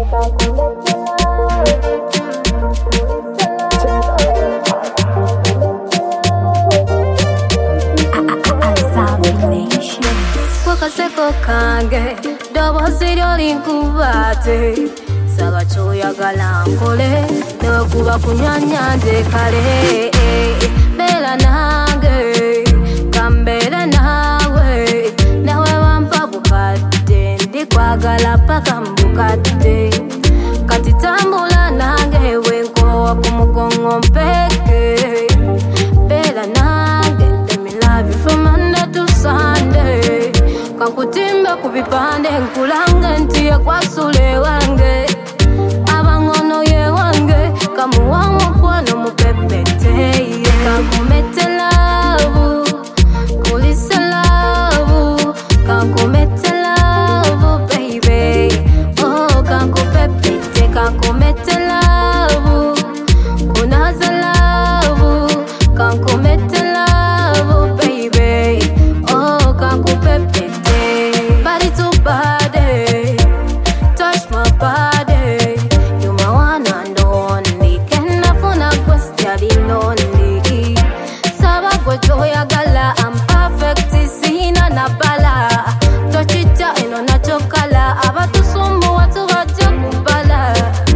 Wakaseko kange dobo sirio linkubate saba choya galankole no kuba kunyanyanje kale bela nange kambela nawe nawe wampa bukate ndi kwagala paka mbukate kati tambula nange wenko wakumugongo mpeke bela nange let me love you from Monday to Sunday kankutimba kubipande nkulanga ntiye kwa sule wange abangono ye wange kamuwa mukwano mupepete kankumete lavu kulisa lavu kankumete lavu baby oh kankupepete kankumete lavu kunaza lavu kankumete lavu baby oh kankupepete body to body, touch my body. You my one and only. Can I phone a question lonely? Sabagwe choya gala, I'm perfect. Sina na bala. Touch it ya ino na chokala. Abatu sumbu watu waja kubala.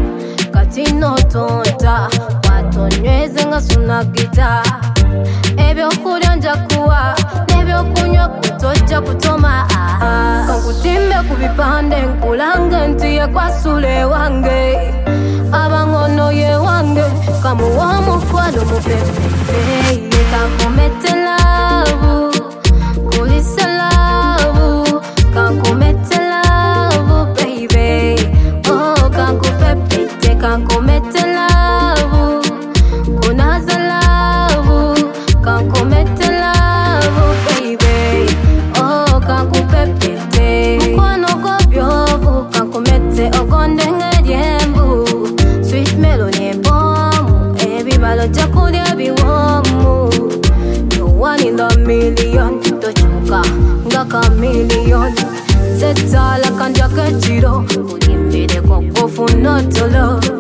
Katino tonta, watu nyweze nga sunagita. Ebyo kuryanja kuwa, nebyo kunywa kutoja kutoma. Kankutimbe kubipande nkulanga ntiye kwa sule wange abangono ye wange kamuwa mukwano mupepete kankumete lavu kulisa lavu kankumete lavu baby oh kankupepete kankumete lavu kunaza lavu kankumete lavu baby oh kankupepete mukwano gobyovu kankumete ogondenge dyembu sweet melody ebomu ebibalo jakulya biwomu you one in the million tochuka nga chameleon zetala kanja kechiro ulimbire kokofuna tolo